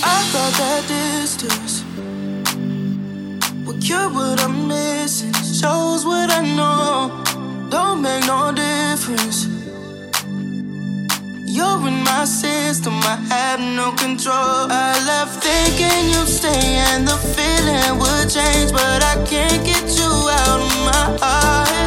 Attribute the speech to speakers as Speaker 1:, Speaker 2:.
Speaker 1: I thought that distance would cure what I'm missing, shows what I know, don't make no difference. You're in my system, I have no control. I left thinking you'd stay and the feeling would change, but I can't get you out of my heart.